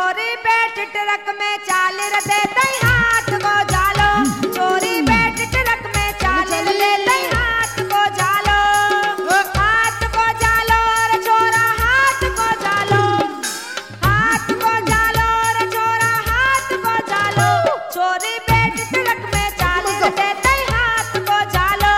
चोरी बैठ ट्रक में चाल दे दई हाथ को जालो, चोरी बैठ ट्रक में चाल दे दई हाथ को जालो, हाथ को जालो रे छोरा हाथ को जालो, हाथ को जालो रे छोरा हाथ को जालो, चोरी बैठ ट्रक में चाल दे दई हाथ को जालो।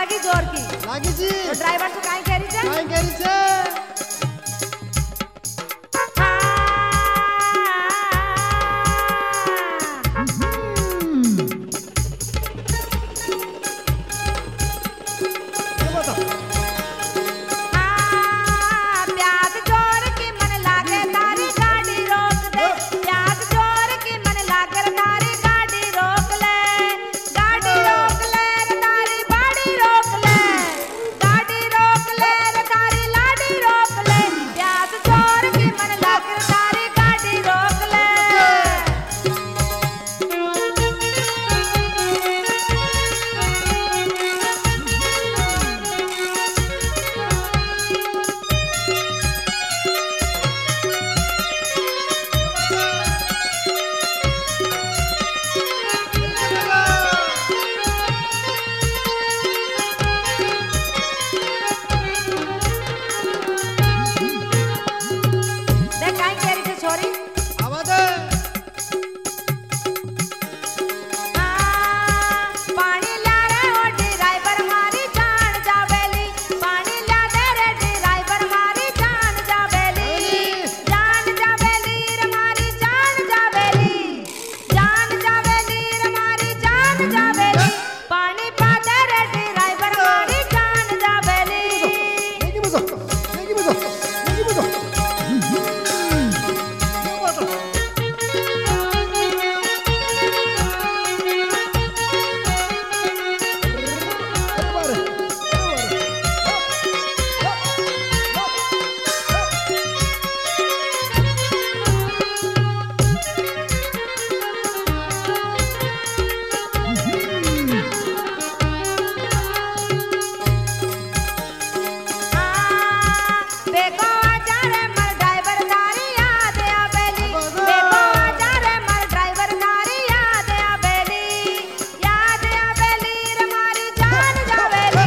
लगी जोर की लागी जी तो ड्राइवर से काहे कह रही काहे करी छे प्याज जोर की मन लागे तारी गाड़ी रोक दे प्याज जोर की मन लागे तारी गाड़ी रोक ले रे तारी बाड़ी रोक ले गाड़ी रोक ले रे तारी लाड़ी रोक ले प्याज जोर की मन लागे तारी गाड़ी रोक ले देख काहे कह रही थी छोरी आवा दे पानी ला रे ओ ड्राइवर मारी जान जावेली पानी ला दे रे ड्राइवर मारी जान जावेली रे मारी जान जावेली रे मारी जान जावेली पानी पा दे रे ड्राइवर मारी जान जावेली नेगी बजो नेगी बजो देखो आजा रे मर ड्राइवर तारी याद आवेली देखो आजा रे मर ड्राइवर तारी याद आवेली रे मारी जान जावेली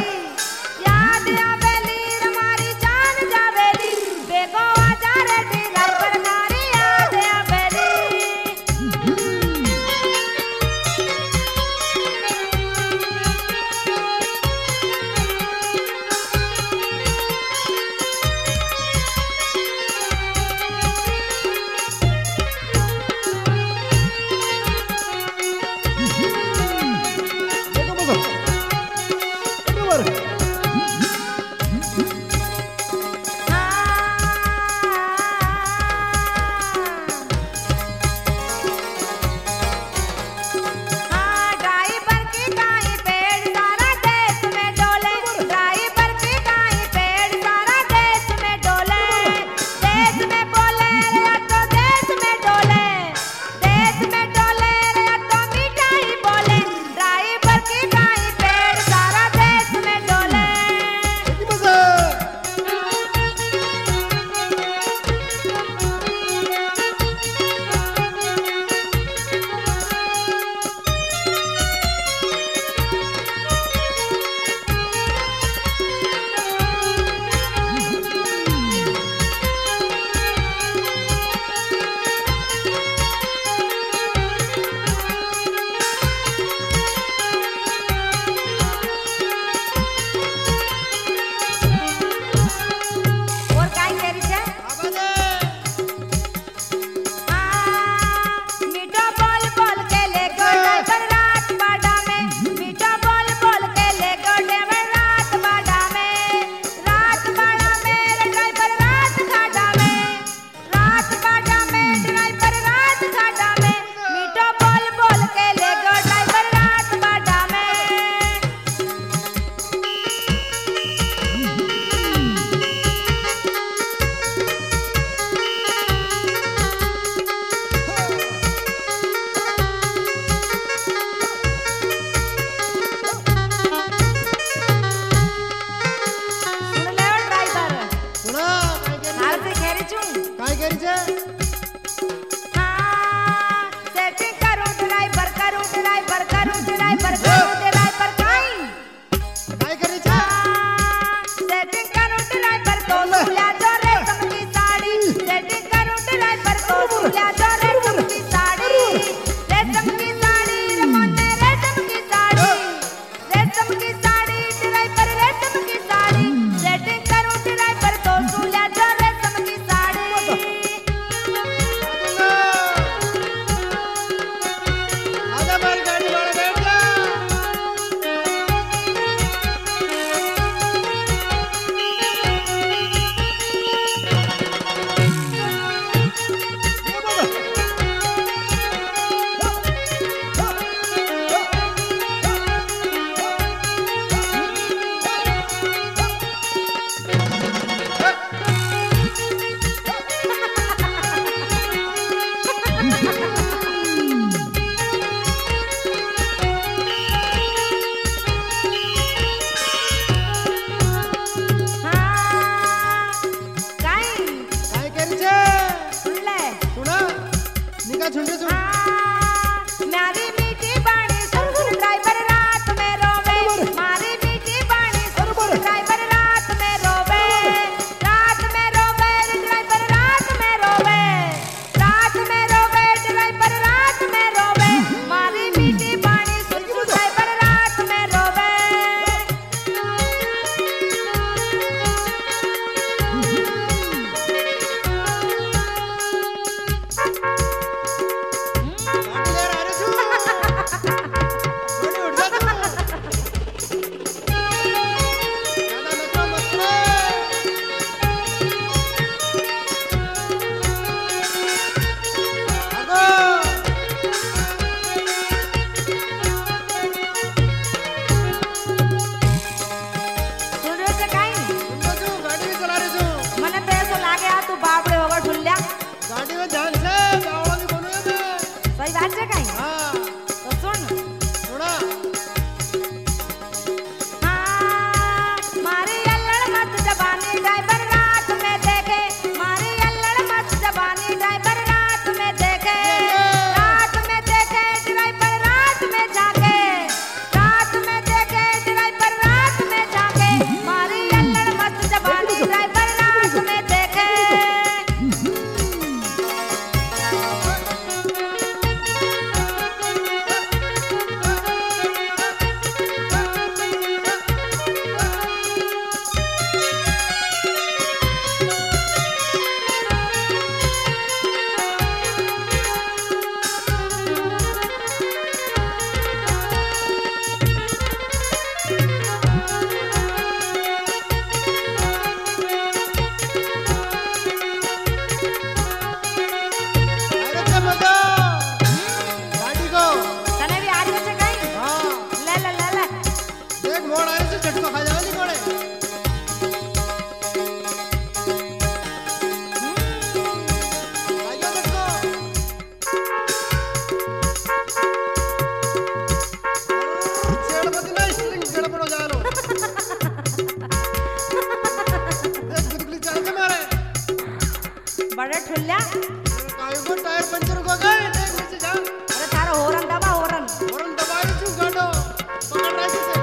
रे मारी जान जावेली देखो आजा रे ड्राइवर तारी याद आवेली नेगी बजो ड्राइवर की काई पेड़ सारा देश में डोले ड्राइवर की काई पेड़ सारा देश में डोले देश में बोले रे तो देश में डोले रे तो मिठाई बोले ड्राइवर की काई पेड़ सारा देश में डोले नेगी बजो और काई कह रही छे आवा दे मीठा बोल बोल के ले गो ड्राइवर रात बाड़ा में मीठा बोल बोल के ले गो ड्राइवर रात बाड़ा में रे ड्राइवर रात खाड़ा में ड्राइवर रात खाड़ा में मीठा बोल बोल के ले गो ड्राइवर रात बाड़ा में सुन ले ओ ड्राइवर सुना हाल से कह रही छूं काहे करी छे सेटिंग करूं ड्राइवर काई काहे करी छे सेटिंग करूं ड्राइवर तो सुला दो रेशम की साड़ी सेटिंग करूं ड्राइवर तो सुला दो रेशम की साड़ी रे मोने रेशम की साड़ी ड्राइवर हाँ, काई काय करी छे सुन ले सुना निका झुंडे सुन म्यारी मीठी बाणी सुन ड्राइवर रात में रोवे मारी मीठी बाणी सुन ड्राइवर रात में रोवे ड्राइवर रात में रोवे ड्राइवर रात में रोवे मारी मीठी बाणी सुन ड्राइवर रात में रोवे गाड़ी ले रहा रे तू गाड़ी उठ जा तू ज्यादा नखरा मत कर आगो सुन रहे से काई सुन तू गाड़ी भी चला रही तू मने तो ऐसा लागे आ तू बापड़े होगा ठुल्ल्या गाड़ी में ध्यान से गावड़ा भी बोलो मैं सही बात है काई हां तो सुन थोड़ा हाँ, मारी अल्लड़ मत जबानी ड्राइवर रात में देखे मारी अल्लड़ मत जबानी ड्राइवर रात में देखे ड्राइवर रात में झाके रात में देखे ड्राइवर रात में झाके मारी अल्लड़ मत जबानी ड्राइवर रात में देखे अरे क्या मजा गाड़ी को तने भी आ रही है कहीं हां ले ले ले ले देख मोड़ आए से झटका खा जाएगा नहीं मोड़े आइए देखो छेड़ मत ना स्ट्रिंग गड़बड़ हो जाए लो देख गुदगुली चल के मारे बड़े ठुल्ल्या काहे को टायर पंचर हो गए देख नीचे जा अरे थारा होरन दबा होरन और दबाई छू गाड़ो पकड़ रहा से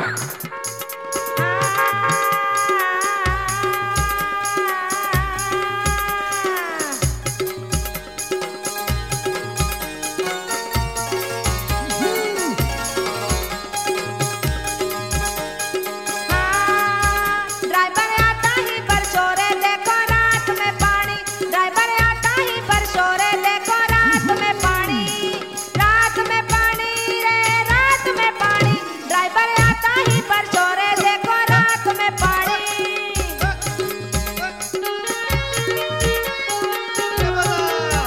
ड्राइवर आता ही बरसोरे देखो रात में पानी ड्राइवर आता ही बरसोरे देखो रात में पानी रे रात में पानी ड्राइवर आता ही बरसोरे देखो रात में पानी क्या बता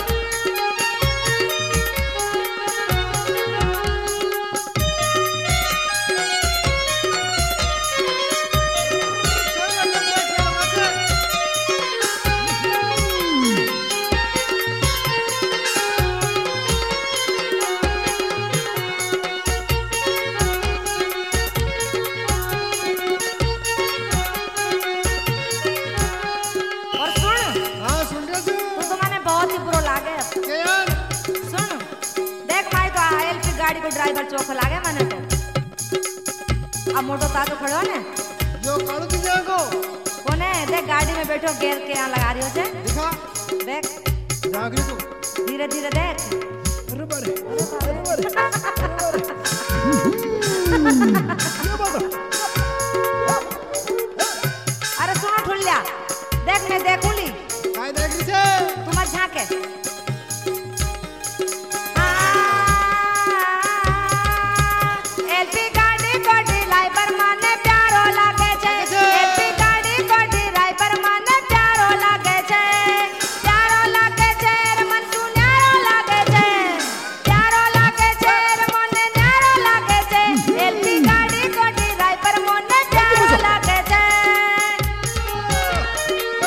चल अंदर खेल मत और सुन हां सुन रहे तू तू तो माने बहुत ही बुरो लागे के यार सुन देख भाई तो एलपी गाड़ी को ड्राइवर चोख लागे मैंने तो अब मोटो तातो खड़ो ने जो काड़ू की जागो कोने देख गाड़ी में बैठो गेर के यहाँ लगा रही हो से दिखा देख जागरी तू धीरे धीरे देख अरे बारे अरे बारे क्या बात अरे सुनो ठुल्ल्या देख मैं देखूंगी काय देख रही से तुम झाके एलपी गाड़ी को ड्राइवर माने प्यारो लागे छे एलपी गाड़ी को ड्राइवर माने प्यारो लागे छे रे मन तू न्यारो लागे छे रे मन न्यारो लागे छे एलपी गाड़ी को ड्राइवर मोने प्यारो लागे छे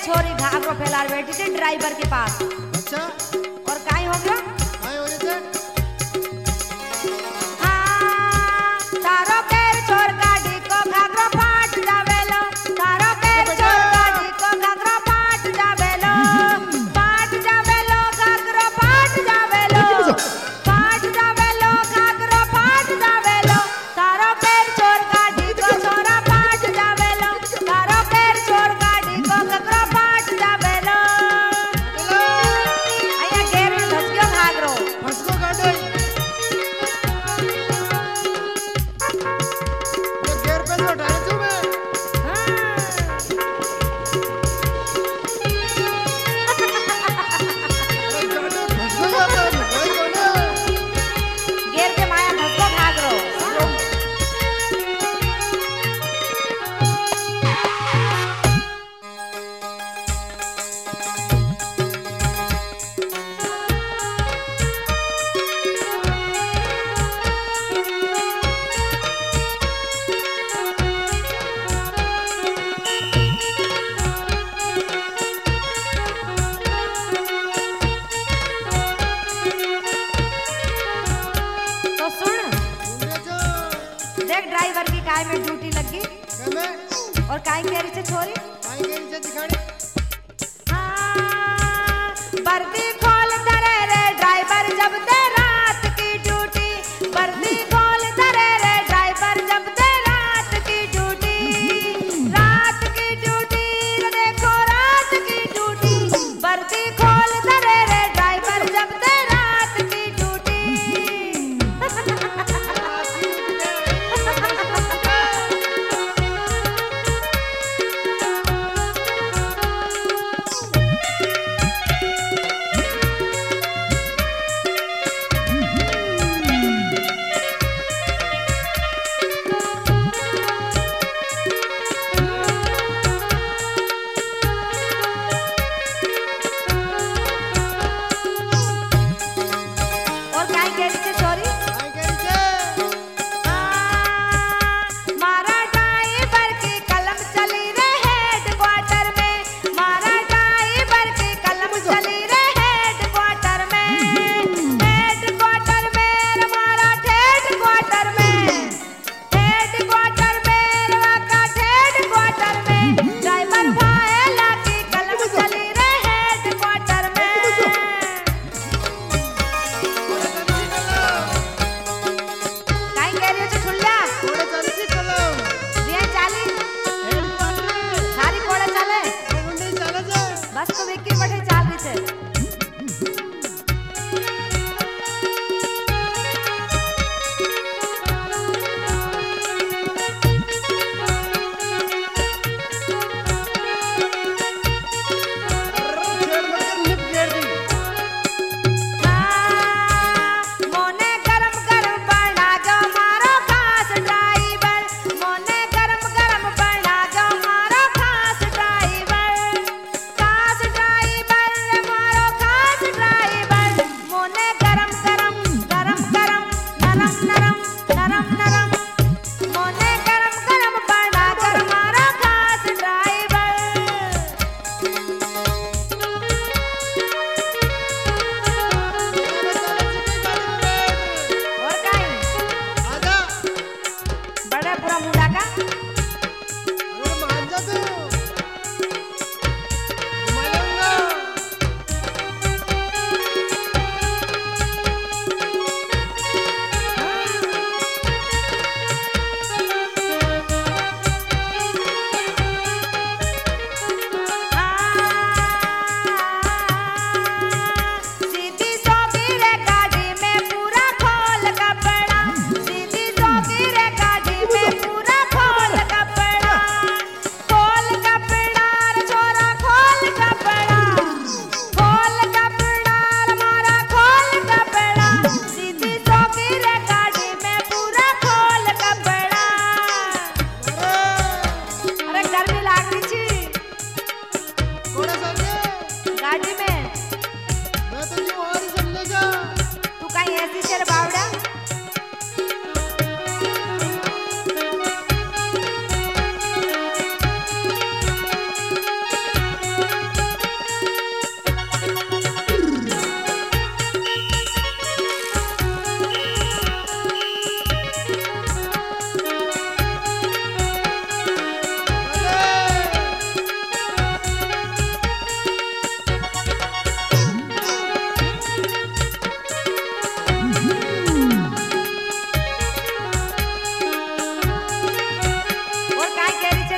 छोरी घाघरो फैलार बैठी थी ड्राइवर के पास। अच्छा और काई हो गया? काय हो रहे थे? हाँ, तारो केर छोर गाड़ी को घाघरो फाट जावेलो, तारो केर छोर गाड़ी को घाघरो फाट जावेलो, फाट जावेलो घाघरो फाट जावेलो, फाट जावेलो घाघरो फाट जावेलो, तारो केर छोर गाड़ी को छोरा फाट जावेलो, तारो केर छोर गाड़ी को घाघरो फाट जावेलो। आया गेर में धस गयो घाघरो। फसको गाड़ी तो गेर पे तो उठाए तू मैं गाड़ी फसको जाता है भाई कोने गेर के माया धसको घाघरो। तो सुन, सुन जो देख ड्राइवर की काय में ड्यूटी लगी क्या मैं और काय कह रही थी छोरी? आई के नीचे दिखाने हाँ, वर्दी खोल धरे रे ड्राइवर जब दे रात की ड्यूटी, वर्दी खोल धरे रे ड्राइवर जब दे रात की ड्यूटी, रात की ड्यूटी देखो रात की ड्यूटी, वर्दी खोल धरे रे ड्राइवर जब दे रात की ड्यूटी।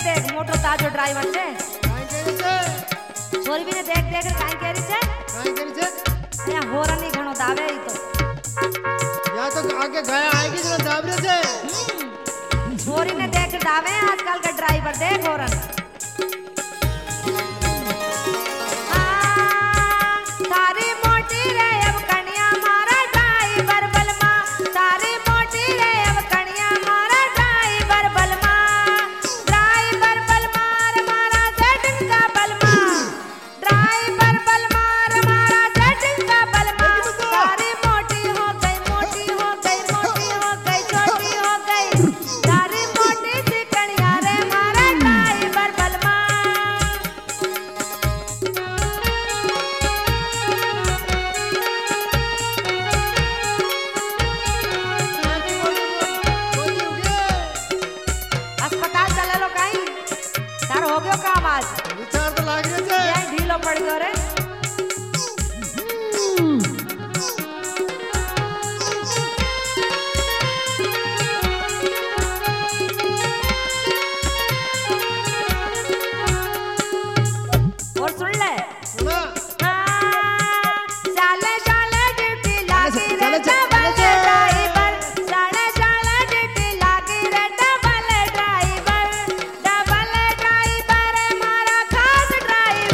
देख मोटो ताजो ड्राइवर छे काई करी छे छोरी भी ने देख देख काई करी छे काई करी छे या होरन ही घणो दावे ई तो या तो आगे गया आएगी जरा दाब रे छे छोरी ने देख दावे आजकल का ड्राइवर देख होरन तारी मोटी रे अब कन्या मारा ड्राइवर बलमा तारी मोटी रे अब कन्या मारा ड्राइवर बलमा मारा सेटिंग का बलमा ड्राइवर बलमा मारा सेटिंग का बलमा तारी मोटी हो गई मोटी हो गई मोटी हो गई छोटी हो गई तारी मोटी सी कन्या रे मारा ड्राइवर बलमा अस्पताल चले लो काई तार हो गयो काम आज विचार तो लाग रे छे यही ढीलो पड़ गयो रे और सुन ले सुना शाले शाले ड्यूटी लागी रे डबल ड्राइवर शाले शाले ड्यूटी लागी रे डबल ड्राइवर मारा खास ड्राइवर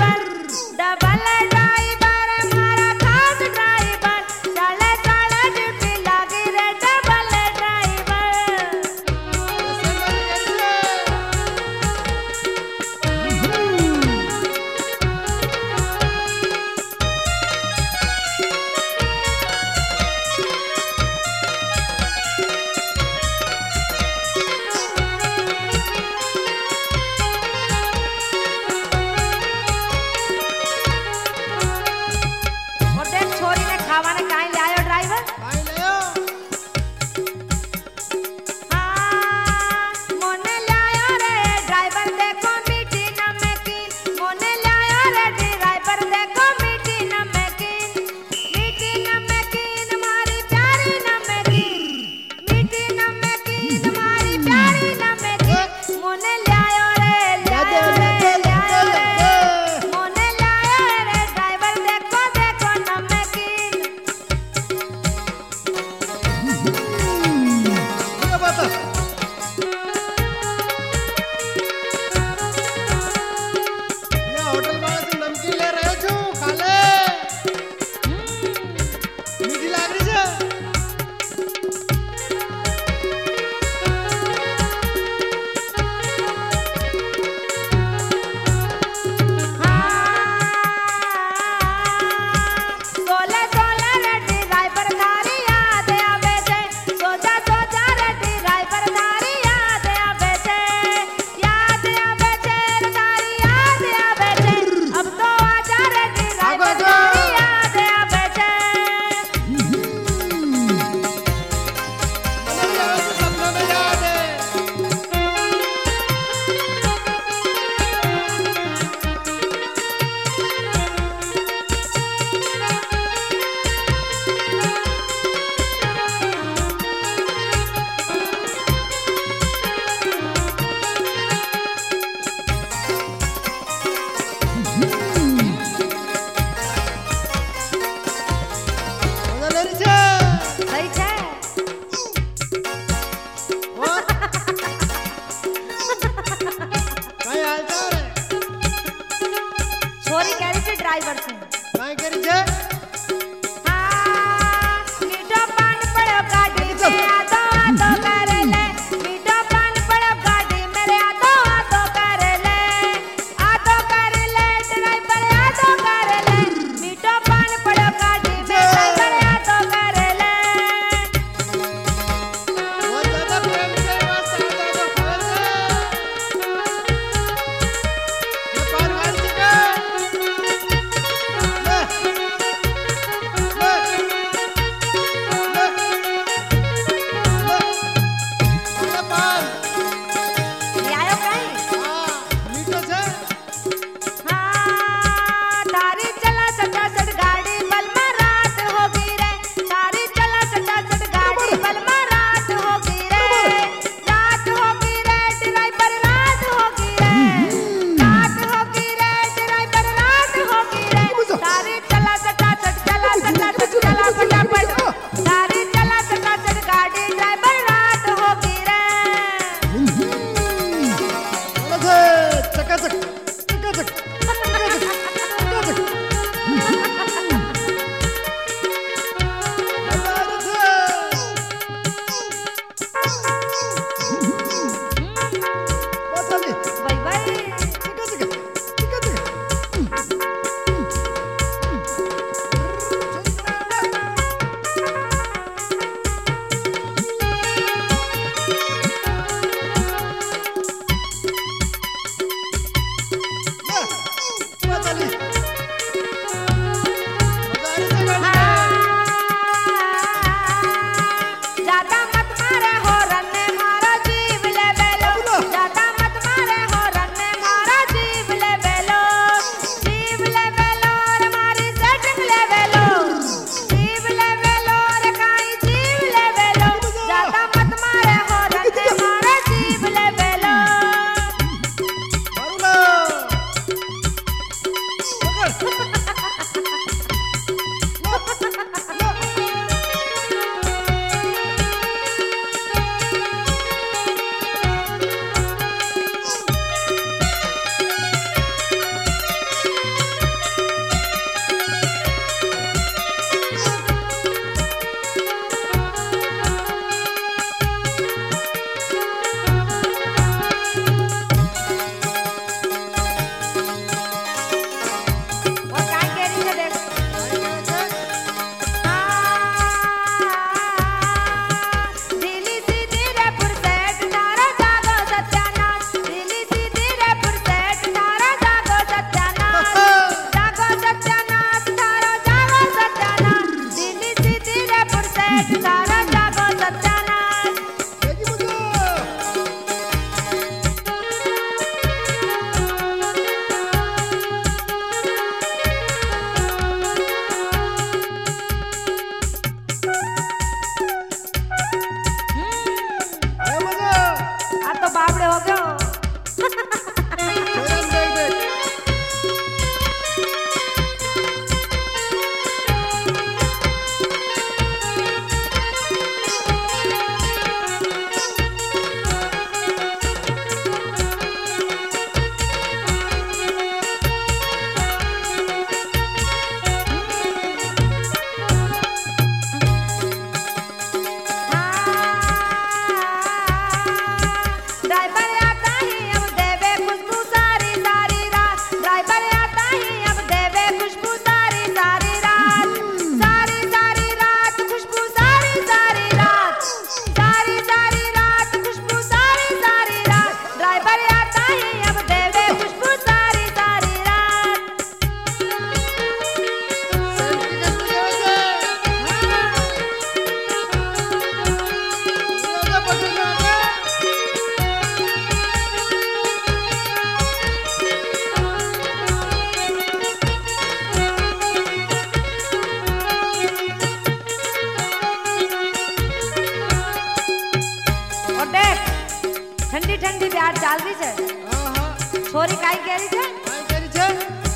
डाल दी छे हाँ हाँ छोरी काई कह रही छे काय કરી છે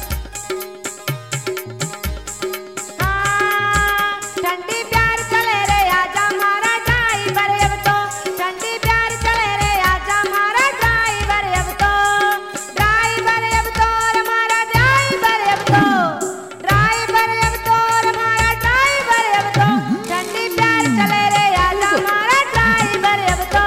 हाँ, ठंडी प्यार चले रे आजा मारा ड्राइवर अब तो ठंडी प्यार चले रे आजा मारा ड्राइवर अब तो रे मारा ड्राइवर अब तो रे मारा ड्राइवर अब तो ठंडी प्यार चले रे आजा मारा ड्राइवर अब तो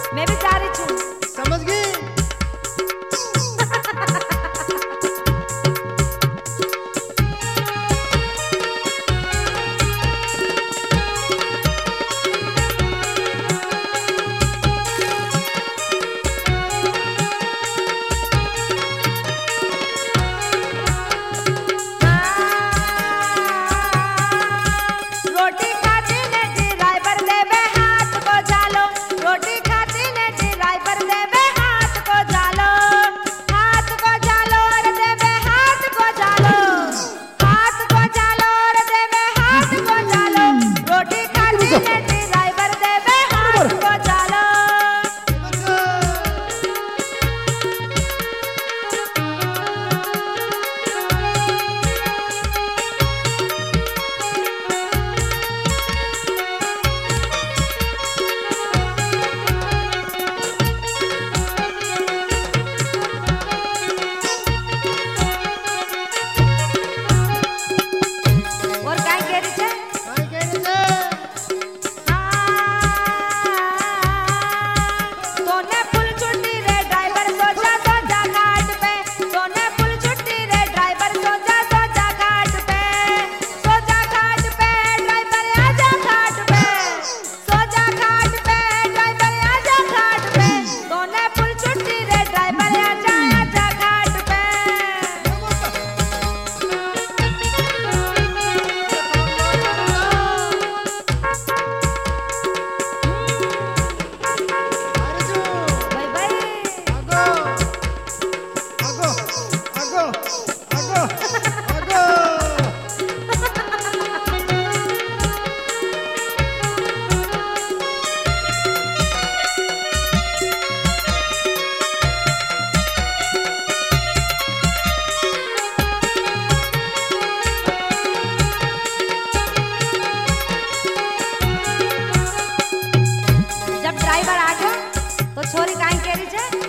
मैं भी जा रही छू। समझ गई। रोटी खाती ने ड्राइवर देवे हाथ को झालो, रोटी खाती ने ड्राइवर देवे हाथ को झालो, हाथ को झालो रे देवे हाथ को झालो, हाथ को झालो रे देवे हाथ को झालो, रोटी खाती ने ड्राइवर देवे हाथ को झालो। और काय कह रही छे? काय कह रही छे? सोने फुल छुट्टी रे ड्राइवर सोजा सोजा घाट पे, सोने फुल छुट्टी रे ड्राइवर सोजा सोजा घाट पे, सोजा घाट पे ड्राइवर आजा घाट पे, सोजा घाट पे ड्राइवर आजा घाट पे, सोने फुल छुट्टी रे ड्राइवर आजा आजा घाट पे। आरजू बाय बाय। आगो आगो आगो आगो आगो। जब ड्राइवर आ गया तो छोरी काहे कह रही छे?